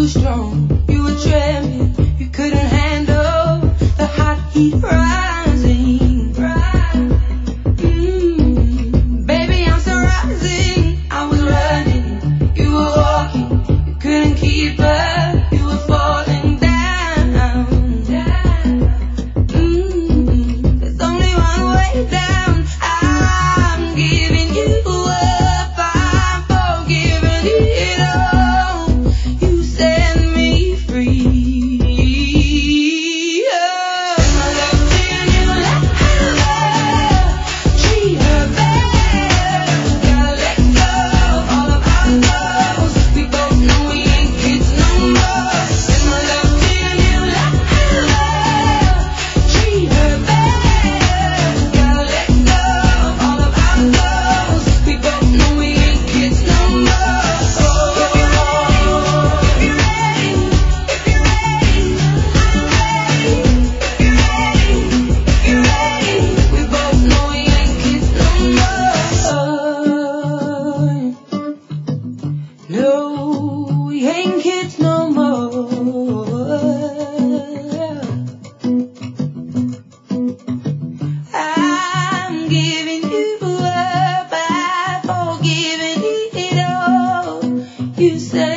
strong, you were trembling, you couldn't handle the hot heat rising. Baby, I'm still rising. I was running, you were walking, you couldn't keep up, you were falling down. There's only one way down. I'm giving you up, I'm forgiving it all. You set me free. Send my love to your new love. Treat her better. Gotta let go of all of our goals. We both know we ain't kids no more. Send my love to your new love. Treat her better. Gotta let go of all of our goals. We both know we ain't kids no more. If you're ready, if you're ready, I'm ready. If you're ready, we both know we ain't kids no more. No, we ain't kids no more. I'm giving you up, I've forgiven it all. You said